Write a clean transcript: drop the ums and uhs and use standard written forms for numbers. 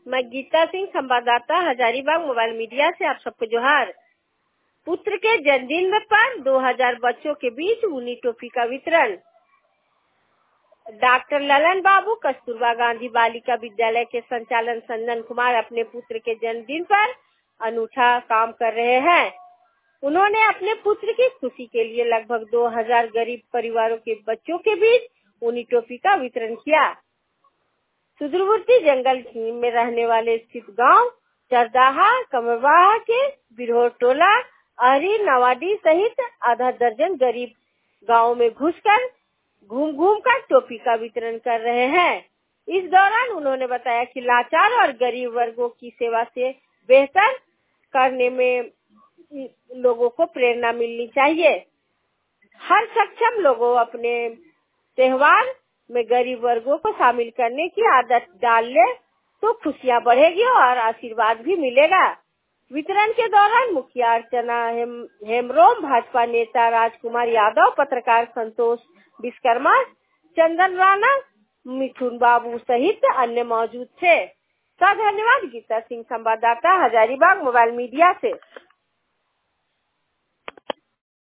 मैं गीता सिंह, संवाददाता, Hazaribagh mobile media से आप सबको जोहार। पुत्र के जन्मदिन पर 2000 बच्चों के बीच ऊनी टोपी का वितरण। डॉक्टर ललन बाबू कस्तूरबा गांधी बालिका विद्यालय के संचालन संजन कुमार अपने पुत्र के जन्मदिन पर अनूठा काम कर रहे हैं। उन्होंने अपने पुत्र की खुशी के लिए लगभग 2000 गरीब परिवारों के बच्चों के बीच ऊनी टोपी का वितरण किया। सुदूरवर्ती जंगल में रहने वाले स्थित गांव चरदाहा कमरवाहा के बिरहोर टोला, अहरी, नवाडी सहित आधा दर्जन गरीब गांव में घुसकर घूम कर टोपी का वितरण कर रहे हैं। इस दौरान उन्होंने बताया कि लाचार और गरीब वर्गों की सेवा से बेहतर करने में लोगों को प्रेरणा मिलनी चाहिए। हर सक्षम लोगों अपने त्योहार में गरीब वर्गों को शामिल करने की आदत डाल ले तो खुशियां बढ़ेगी और आशीर्वाद भी मिलेगा। वितरण के दौरान मुखिया अर्चना हेमरोम, भाजपा नेता राजकुमार यादव, पत्रकार संतोष विश्वकर्मा, चंदन राणा, मिथुन बाबू सहित अन्य मौजूद थे। धन्यवाद। गीता सिंह, संवाददाता, हजारीबाग मोबाइल मीडिया से।